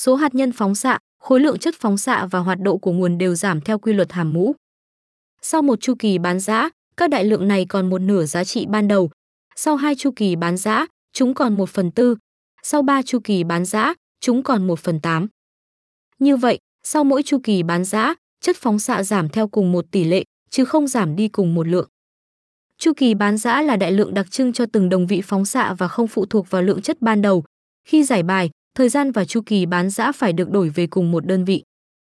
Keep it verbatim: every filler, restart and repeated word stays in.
số hạt nhân phóng xạ, khối lượng chất phóng xạ và hoạt độ của nguồn đều giảm theo quy luật hàm mũ. Sau một chu kỳ bán rã, các đại lượng này còn một nửa giá trị ban đầu. Sau hai chu kỳ bán rã, chúng còn một phần tư. Sau ba chu kỳ bán rã, chúng còn một phần tám. Như vậy, sau mỗi chu kỳ bán rã, chất phóng xạ giảm theo cùng một tỷ lệ, chứ không giảm đi cùng một lượng. Chu kỳ bán rã là đại lượng đặc trưng cho từng đồng vị phóng xạ và không phụ thuộc vào lượng chất ban đầu. Khi giải bài, thời gian và chu kỳ bán rã phải được đổi về cùng một đơn vị.